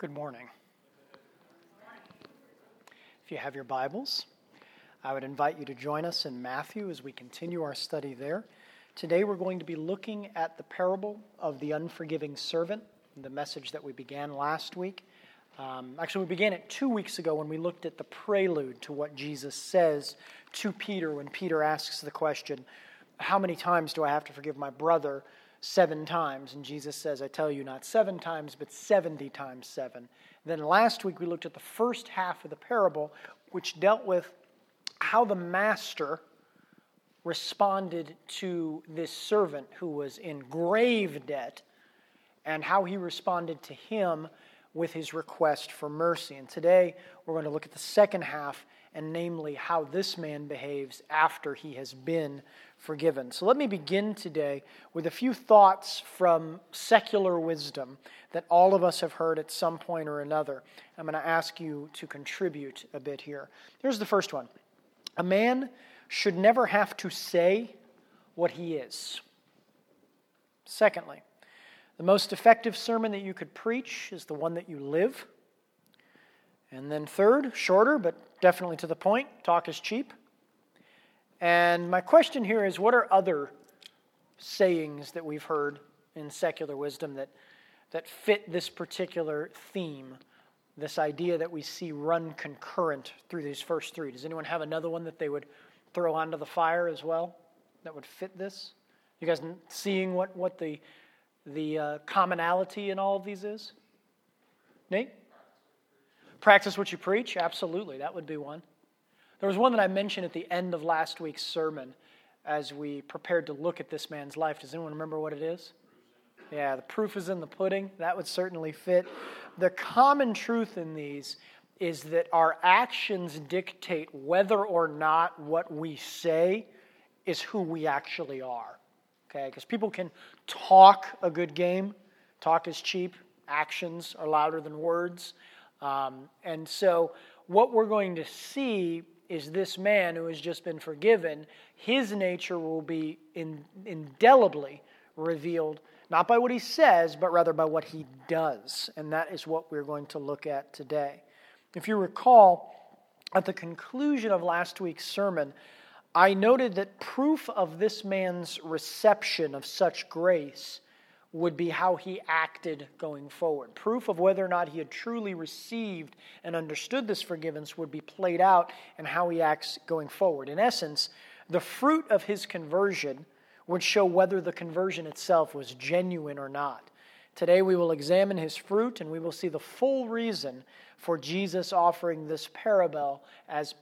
Good morning. If you have your Bibles, I would invite you to join us in Matthew as we continue our study there. Today we're going to be looking at the parable of the unforgiving servant, the message that we began last week. We began it 2 weeks ago when we looked at the prelude to what Jesus says to Peter when Peter asks the question, how many times do I have to forgive my brother? 7 times. And Jesus says, I tell you, not 7 times, but 70 times 7. Then last week we looked at the first half of the parable, which dealt with how the master responded to this servant who was in grave debt and how he responded to him with his request for mercy. And today we're going to look at the second half, and namely how this man behaves after he has been forgiven. So let me begin today with a few thoughts from secular wisdom that all of us have heard at some point or another. I'm going to ask you to contribute a bit here. Here's the first one. A man should never have to say what he is. Secondly, the most effective sermon that you could preach is the one that you live. And then third, shorter but definitely to the point, talk is cheap. And my question here is, what are other sayings that we've heard in secular wisdom that fit this particular theme, this idea that we see run concurrent through these first 3? Does anyone have another one that they would throw onto the fire as well that would fit this? You guys seeing what the commonality in all of these is? Nate? Practice what you preach? Absolutely, that would be one. There was one that I mentioned at the end of last week's sermon as we prepared to look at this man's life. Does anyone remember what it is? Yeah, the proof is in the pudding. That would certainly fit. The common truth in these is that our actions dictate whether or not what we say is who we actually are. Okay, because people can talk a good game. Talk is cheap. Actions are louder than words. And so what we're going to see is this man who has just been forgiven, his nature will be indelibly revealed, not by what he says, but rather by what he does. And that is what we're going to look at today. If you recall, at the conclusion of last week's sermon, I noted that proof of this man's reception of such grace would be how he acted going forward. Proof of whether or not he had truly received and understood this forgiveness would be played out in how he acts going forward. In essence, the fruit of his conversion would show whether the conversion itself was genuine or not. Today we will examine his fruit, and we will see the full reason for Jesus offering this parable as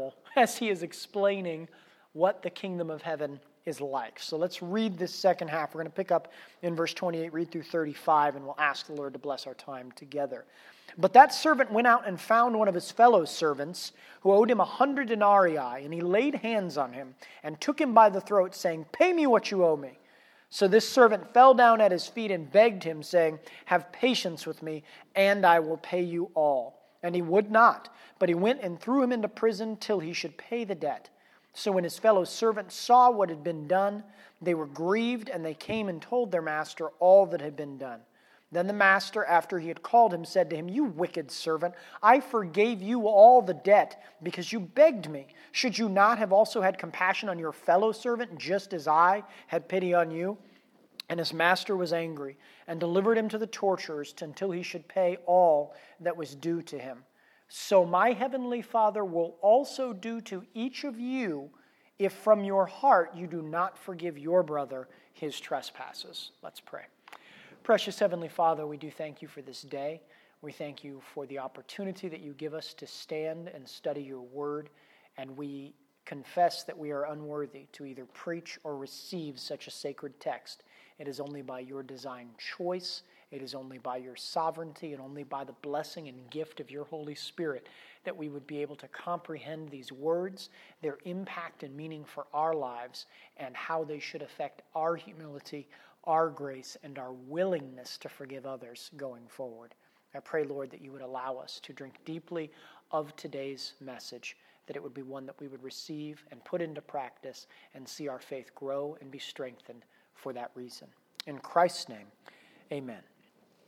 he is explaining what the kingdom of heaven is like. So let's read this second half. We're going to pick up in verse 28, read through 35, and we'll ask the Lord to bless our time together. But that servant went out and found one of his fellow servants who owed him 100 denarii, and he laid hands on him and took him by the throat, saying, "Pay me what you owe me." So this servant fell down at his feet and begged him, saying, "Have patience with me, and I will pay you all." And he would not, but he went and threw him into prison till he should pay the debt. So when his fellow servants saw what had been done, they were grieved, and they came and told their master all that had been done. Then the master, after he had called him, said to him, "You wicked servant, I forgave you all the debt because you begged me. Should you not have also had compassion on your fellow servant, just as I had pity on you?" And his master was angry and delivered him to the torturers until he should pay all that was due to him. So my heavenly Father will also do to each of you if from your heart you do not forgive your brother his trespasses. Let's pray. Precious Heavenly Father, we do thank you for this day. We thank you for the opportunity that you give us to stand and study your word, and we confess that we are unworthy to either preach or receive such a sacred text. It is only by your design choice. It is only by your sovereignty and only by the blessing and gift of your Holy Spirit that we would be able to comprehend these words, their impact and meaning for our lives, and how they should affect our humility, our grace, and our willingness to forgive others going forward. I pray, Lord, that you would allow us to drink deeply of today's message, that it would be one that we would receive and put into practice and see our faith grow and be strengthened for that reason. In Christ's name, amen.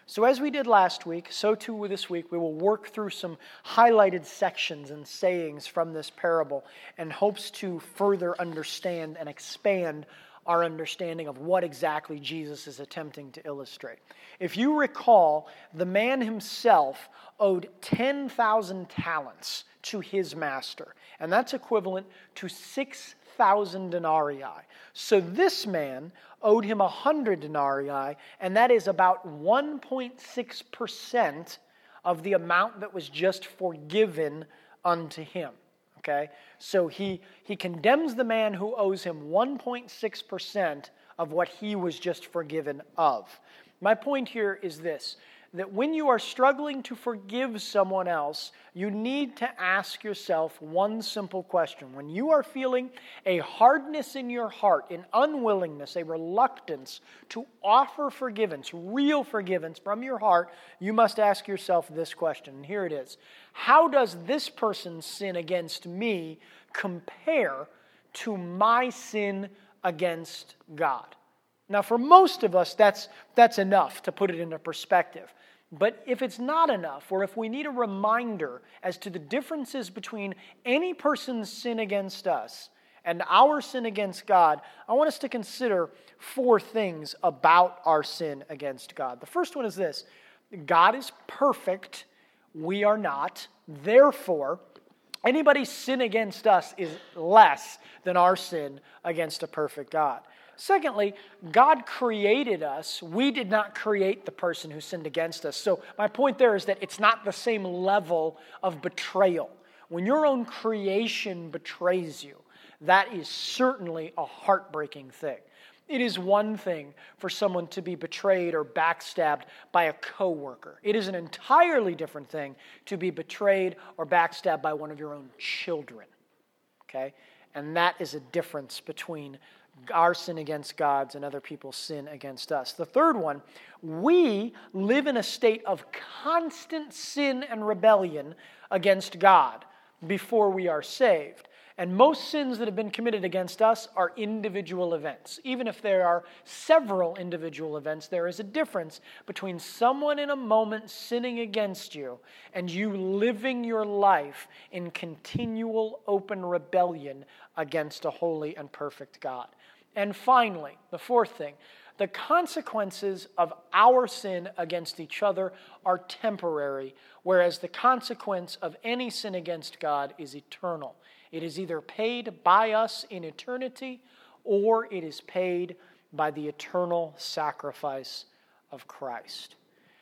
So as we did last week, so too this week, we will work through some highlighted sections and sayings from this parable in hopes to further understand and expand our understanding of what exactly Jesus is attempting to illustrate. If you recall, the man himself owed 10,000 talents to his master, and that's equivalent to 6,000 denarii. So this man owed him 100 denarii, and that is about 1.6% of the amount that was just forgiven unto him. Okay? So he condemns the man who owes him 1.6% of what he was just forgiven of. My point here is this, that when you are struggling to forgive someone else, you need to ask yourself one simple question. When you are feeling a hardness in your heart, an unwillingness, a reluctance to offer forgiveness, real forgiveness from your heart, you must ask yourself this question. And here it is. How does this person's sin against me compare to my sin against God? Now, for most of us, that's enough to put it into perspective. But if it's not enough, or if we need a reminder as to the differences between any person's sin against us and our sin against God, I want us to consider 4 things about our sin against God. The first one is this: God is perfect, we are not. Therefore, anybody's sin against us is less than our sin against a perfect God. Secondly, God created us. We did not create the person who sinned against us. So my point there is that it's not the same level of betrayal. When your own creation betrays you, that is certainly a heartbreaking thing. It is one thing for someone to be betrayed or backstabbed by a coworker. It is an entirely different thing to be betrayed or backstabbed by one of your own children. Okay? And that is a difference between our sin against God's and other people's sin against us. The third one, we live in a state of constant sin and rebellion against God before we are saved. And most sins that have been committed against us are individual events. Even if there are several individual events, there is a difference between someone in a moment sinning against you and you living your life in continual open rebellion against a holy and perfect God. And finally, the fourth thing, the consequences of our sin against each other are temporary, whereas the consequence of any sin against God is eternal. It is either paid by us in eternity, or it is paid by the eternal sacrifice of Christ.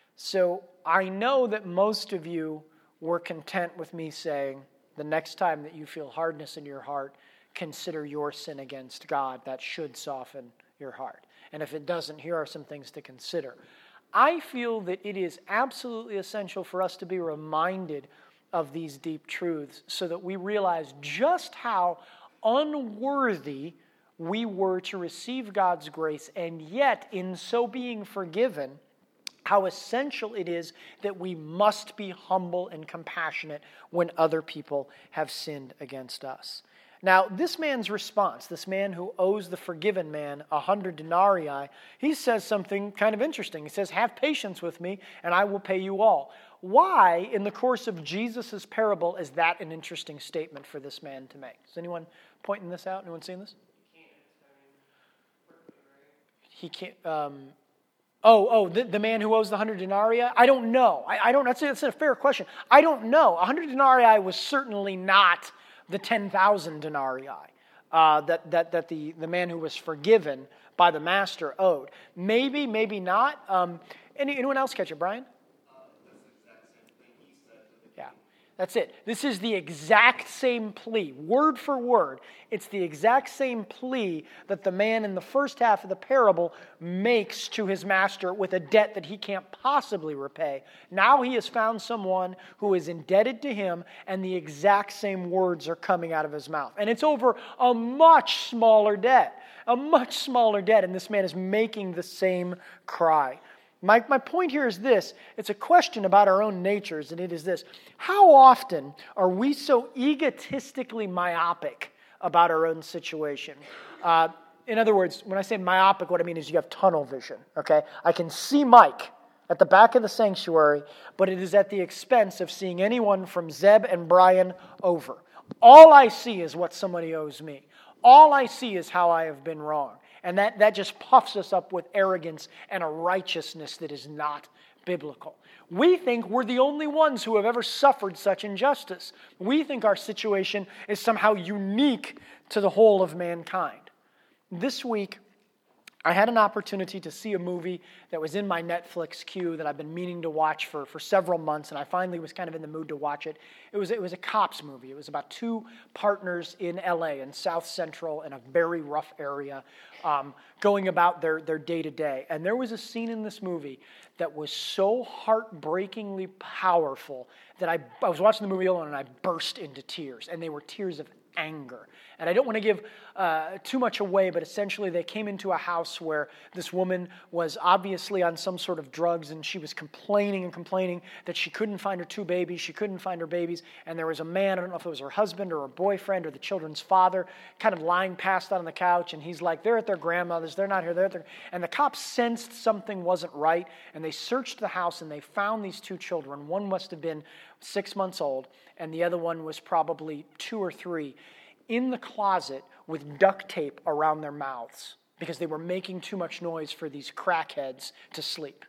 So I know that most of you were content with me saying, the next time that you feel hardness in your heart, consider your sin against God. That should soften your heart. And if it doesn't, here are some things to consider. I feel that it is absolutely essential for us to be reminded of these deep truths so that we realize just how unworthy we were to receive God's grace, and yet in so being forgiven, how essential it is that we must be humble and compassionate when other people have sinned against us. Now, this man's response, this man who owes the forgiven man 100 denarii, he says something kind of interesting. He says, "Have patience with me, and I will pay you all." Why, in the course of Jesus' parable, is that an interesting statement for this man to make? Is anyone pointing this out? Anyone seeing this? He can't. The man who owes the 100 denarii? I don't know. I don't. That's a fair question. I don't know. 100 denarii was certainly not the 10,000 denarii that the man who was forgiven by the master owed. Maybe, maybe not. Anyone else catch it, Brian? Yeah, that's it. This is the exact same plea, word for word. It's the exact same plea that the man in the first half of the parable makes to his master with a debt that he can't possibly repay. Now he has found someone who is indebted to him, and the exact same words are coming out of his mouth. And it's over a much smaller debt, and this man is making the same cry. My point here is this. It's a question about our own natures, and it is this. How often are we so egotistically myopic about our own situation? In other words, when I say myopic, what I mean is you have tunnel vision, okay? I can see Mike, at the back of the sanctuary, but it is at the expense of seeing anyone from Zeb and Brian over. All I see is what somebody owes me. All I see is how I have been wrong. And that just puffs us up with arrogance and a righteousness that is not biblical. We think we're the only ones who have ever suffered such injustice. We think our situation is somehow unique to the whole of mankind. This week, I had an opportunity to see a movie that was in my Netflix queue that I've been meaning to watch for several months, and I finally was kind of in the mood to watch it. It was a cops movie. It was about two partners in L.A., in South Central, in a very rough area, going about their day-to-day. And there was a scene in this movie that was so heartbreakingly powerful that I was watching the movie alone and I burst into tears, and they were tears of anger. And I don't want to give too much away, but essentially they came into a house where this woman was obviously on some sort of drugs, and she was complaining that she couldn't find her two babies, she couldn't find her babies, and there was a man, I don't know if it was her husband or her boyfriend or the children's father, kind of lying passed out on the couch, and he's like, they're at their grandmother's, they're not here, they're at their... And the cops sensed something wasn't right, and they searched the house, and they found these two children. One must have been 6 months old, and the other one was probably 2 or 3, in the closet with duct tape around their mouths because they were making too much noise for these crackheads to sleep.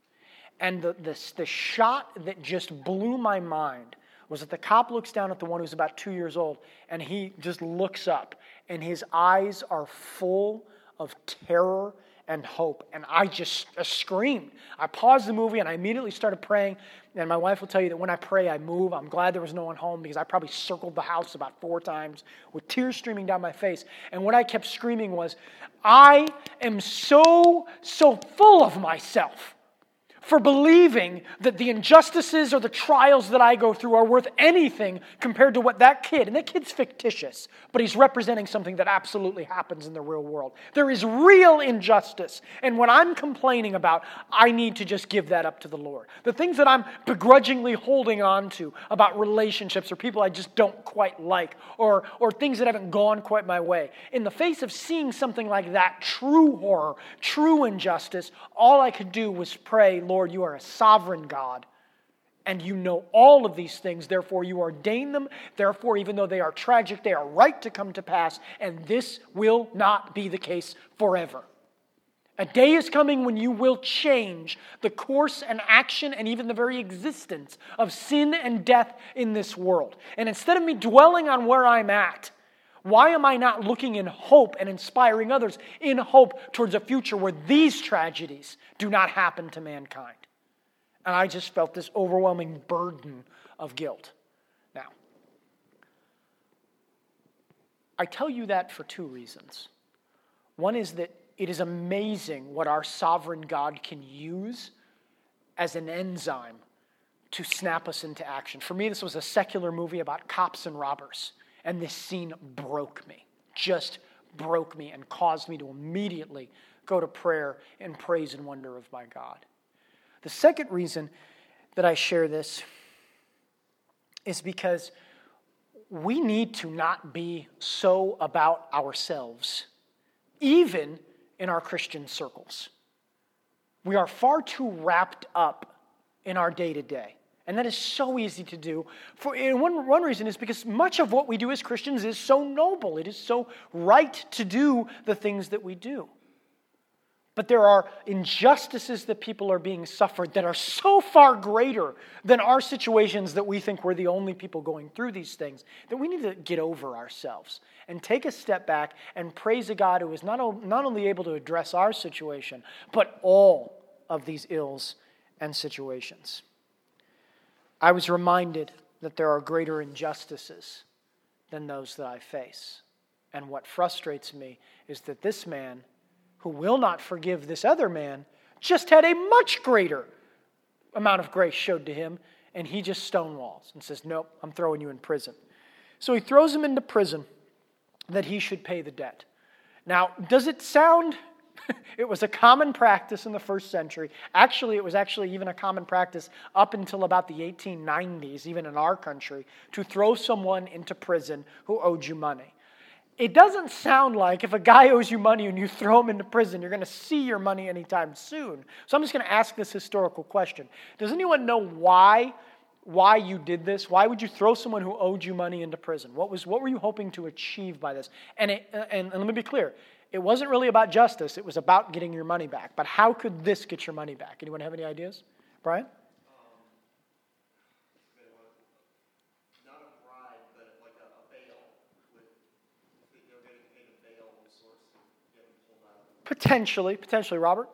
And the shot that just blew my mind was that the cop looks down at the one who's about 2 years old, and he just looks up, and his eyes are full of terror and hope. And I just screamed. I paused the movie and I immediately started praying. And my wife will tell you that when I pray, I move. I'm glad there was no one home because I probably circled the house about 4 times with tears streaming down my face. And what I kept screaming was, I am so full of myself for believing that the injustices or the trials that I go through are worth anything compared to what that kid, and that kid's fictitious, but he's representing something that absolutely happens in the real world. There is real injustice, and when I'm complaining about, I need to just give that up to the Lord. The things that I'm begrudgingly holding on to about relationships or people I just don't quite like, or things that haven't gone quite my way, in the face of seeing something like that, true horror, true injustice, all I could do was pray, Lord, you are a sovereign God, and you know all of these things. Therefore, you ordain them. Therefore, even though they are tragic, they are right to come to pass, and this will not be the case forever. A day is coming when you will change the course and action and even the very existence of sin and death in this world. And instead of me dwelling on where I'm at, why am I not looking in hope and inspiring others in hope towards a future where these tragedies do not happen to mankind? And I just felt this overwhelming burden of guilt. Now, I tell you that for 2 reasons. One is that it is amazing what our sovereign God can use as an enzyme to snap us into action. For me, this was a secular movie about cops and robbers. And this scene broke me, just broke me, and caused me to immediately go to prayer and praise and wonder of my God. The second reason that I share this is because we need to not be so about ourselves, even in our Christian circles. We are far too wrapped up in our day-to-day. And that is so easy to do. And one reason is because much of what we do as Christians is so noble. It is so right to do the things that we do. But there are injustices that people are being suffered that are so far greater than our situations that we think we're the only people going through these things, that we need to get over ourselves and take a step back and praise a God who is not only able to address our situation, but all of these ills and situations. I was reminded that there are greater injustices than those that I face. And what frustrates me is that this man, who will not forgive this other man, just had a much greater amount of grace showed to him, and he just stonewalls and says, nope, I'm throwing you in prison. So he throws him into prison that he should pay the debt. Now, does it sound... It was a common practice in the first century. Actually, it was even a common practice up until about the 1890s, even in our country, to throw someone into prison who owed you money. it doesn't sound like if a guy owes you money and you throw him into prison, you're going to see your money anytime soon. So I'm just going to ask this historical question. Does anyone know why you did this? Why would you throw someone who owed you money into prison? What were you hoping to achieve by this? And let me be clear. It wasn't really about justice. It was about getting your money back. But how could this get your money back? Anyone have any ideas? Brian? Potentially, Robert?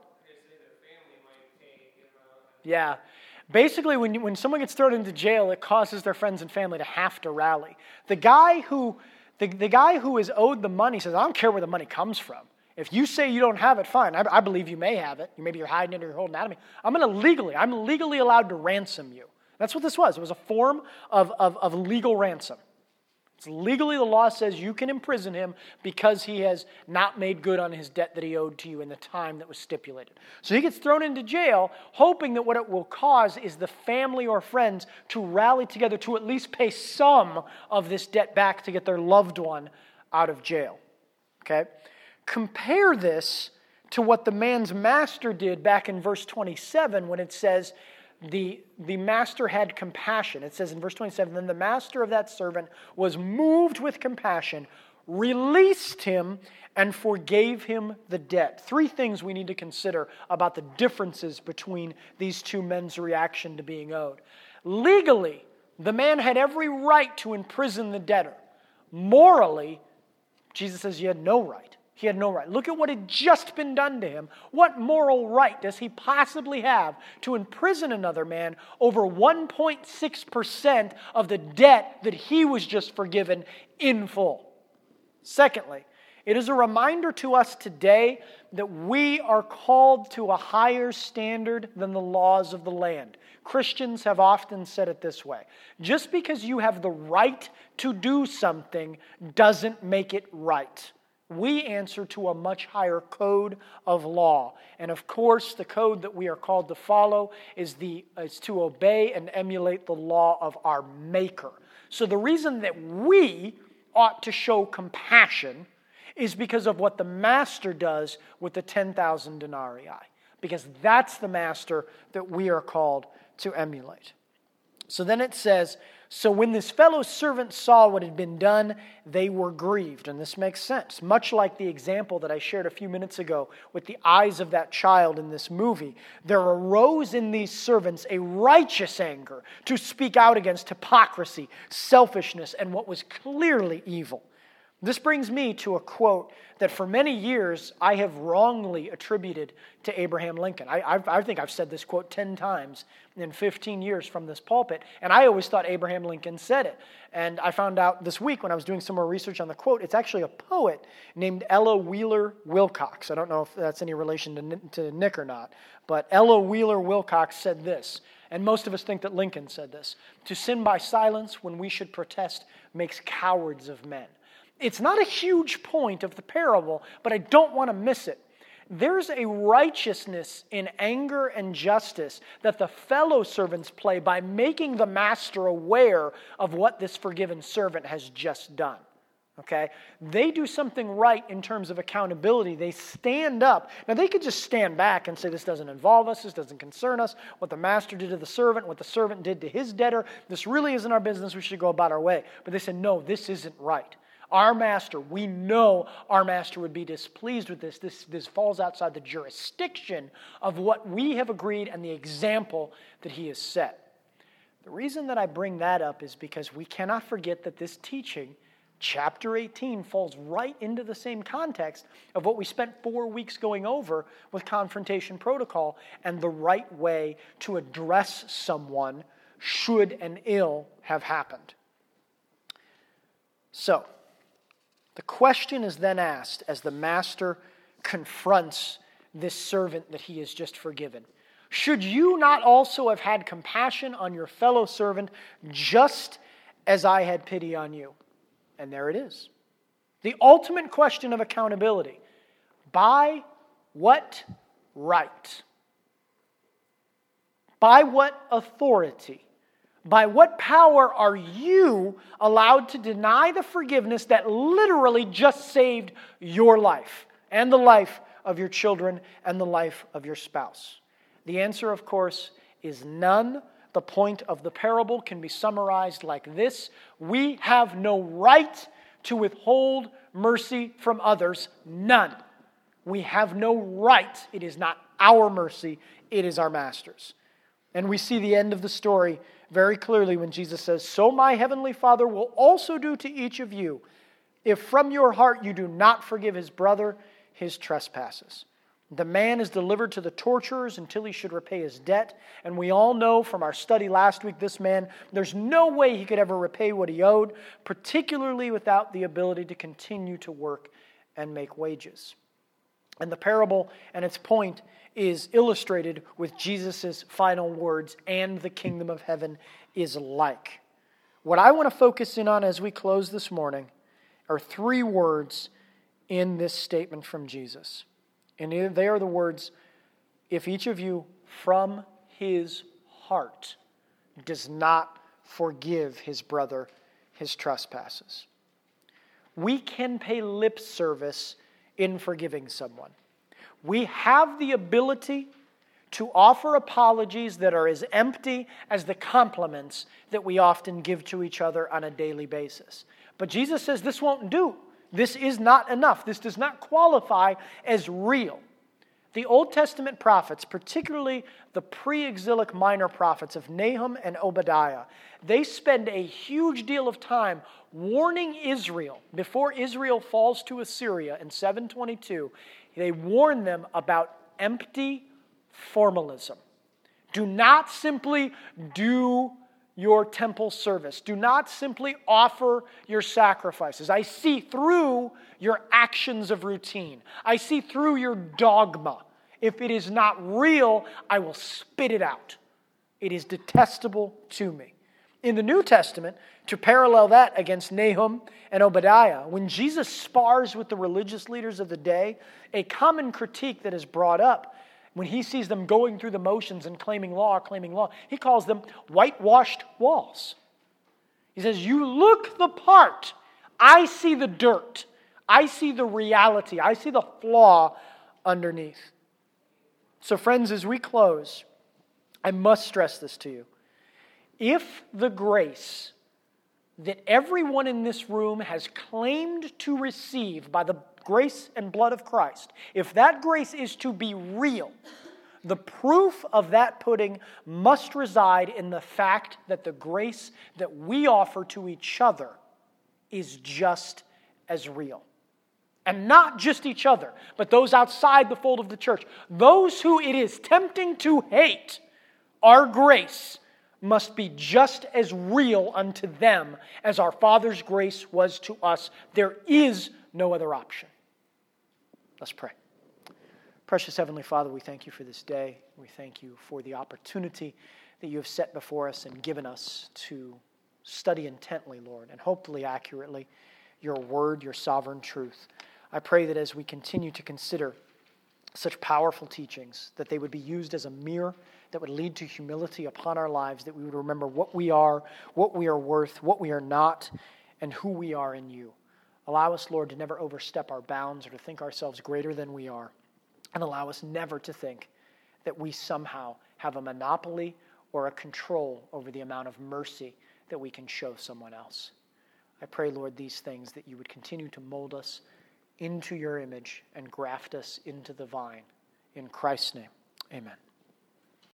Yeah. Basically, when someone gets thrown into jail, it causes their friends and family to have to rally. The guy who is owed the money says, I don't care where the money comes from. If you say you don't have it, fine. I believe you may have it. Maybe you're hiding it or you're holding it out of me. I'm legally allowed to ransom you. That's what this was. It was a form of legal ransom. Legally, the law says you can imprison him because he has not made good on his debt that he owed to you in the time that was stipulated. So he gets thrown into jail, hoping that what it will cause is the family or friends to rally together to at least pay some of this debt back to get their loved one out of jail. Okay? Compare this to what the man's master did back in verse 27 when it says, the master had compassion. It says in verse 27, then the master of that servant was moved with compassion, released him, and forgave him the debt. Three things we need to consider about the differences between these two men's reaction to being owed. Legally, the man had every right to imprison the debtor. Morally, Jesus says he had no right. He had no right. Look at what had just been done to him. What moral right does he possibly have to imprison another man over 1.6% of the debt that he was just forgiven in full? Secondly, it is a reminder to us today that we are called to a higher standard than the laws of the land. Christians have often said it this way. Just because you have the right to do something doesn't make it right. We answer to a much higher code of law. And of course, the code that we are called to follow is to obey and emulate the law of our Maker. So the reason that we ought to show compassion is because of what the master does with the 10,000 denarii. Because that's the master that we are called to emulate. So then it says, so when this fellow servant saw what had been done, they were grieved. And this makes sense. Much like the example that I shared a few minutes ago with the eyes of that child in this movie, there arose in these servants a righteous anger to speak out against hypocrisy, selfishness, and what was clearly evil. This brings me to a quote that for many years I have wrongly attributed to Abraham Lincoln. I think I've said this quote 10 times in 15 years from this pulpit, and I always thought Abraham Lincoln said it. And I found out this week when I was doing some more research on the quote, it's actually a poet named Ella Wheeler Wilcox. I don't know if that's any relation to Nick or not, but Ella Wheeler Wilcox said this, and most of us think that Lincoln said this: to sin by silence when we should protest makes cowards of men. It's not a huge point of the parable, but I don't want to miss it. There's a righteousness in anger and justice that the fellow servants play by making the master aware of what this forgiven servant has just done. Okay? They do something right in terms of accountability. They stand up. Now, they could just stand back and say, this doesn't involve us, this doesn't concern us, what the master did to the servant, what the servant did to his debtor, this really isn't our business, we should go about our way. But they said, no, this isn't right. Our master, we know our master would be displeased with this. This falls outside the jurisdiction of what we have agreed and the example that he has set. The reason that I bring that up is because we cannot forget that this teaching, chapter 18, falls right into the same context of what we spent 4 weeks going over with confrontation protocol and the right way to address someone should an ill have happened. So, the question is then asked as the master confronts this servant that he has just forgiven. Should you not also have had compassion on your fellow servant just as I had pity on you? And there it is. The ultimate question of accountability. By what right? By what authority? By what power are you allowed to deny the forgiveness that literally just saved your life and the life of your children and the life of your spouse? The answer, of course, is none. The point of the parable can be summarized like this: we have no right to withhold mercy from others. None. We have no right. It is not our mercy. It is our master's. And we see the end of the story very clearly when Jesus says, "So my heavenly Father will also do to each of you, if from your heart you do not forgive his brother his trespasses." The man is delivered to the torturers until he should repay his debt. And we all know from our study last week, this man, there's no way he could ever repay what he owed, particularly without the ability to continue to work and make wages. And the parable and its point is illustrated with Jesus' final words, "and the kingdom of heaven is like." What I want to focus in on as we close this morning are three words in this statement from Jesus. And they are the words, "if each of you from his heart does not forgive his brother his trespasses." We can pay lip service in forgiving someone. We have the ability to offer apologies that are as empty as the compliments that we often give to each other on a daily basis. But Jesus says this won't do. This is not enough. This does not qualify as real. The Old Testament prophets, particularly the pre-exilic minor prophets of Nahum and Obadiah, they spend a huge deal of time warning Israel before Israel falls to Assyria in 722. They warn them about empty formalism. Do not simply do your temple service. Do not simply offer your sacrifices. I see through your actions of routine. I see through your dogma. If it is not real, I will spit it out. It is detestable to me. In the New Testament, to parallel that against Nahum and Obadiah, when Jesus spars with the religious leaders of the day, a common critique that is brought up when he sees them going through the motions and claiming law, he calls them whitewashed walls. He says, you look the part. I see the dirt. I see the reality. I see the flaw underneath. So friends, as we close, I must stress this to you. If the grace that everyone in this room has claimed to receive by the grace and blood of Christ, if that grace is to be real, the proof of that pudding must reside in the fact that the grace that we offer to each other is just as real. And not just each other, but those outside the fold of the church. Those who it is tempting to hate our grace must be just as real unto them as our Father's grace was to us. There is no other option. Let's pray. Precious Heavenly Father, we thank you for this day. We thank you for the opportunity that you have set before us and given us to study intently, Lord, and hopefully accurately your word, your sovereign truth. I pray that as we continue to consider such powerful teachings, that they would be used as a mirror that would lead to humility upon our lives, that we would remember what we are worth, what we are not, and who we are in you. Allow us, Lord, to never overstep our bounds or to think ourselves greater than we are. And allow us never to think that we somehow have a monopoly or a control over the amount of mercy that we can show someone else. I pray, Lord, these things, that you would continue to mold us into your image and graft us into the vine. In Christ's name, amen.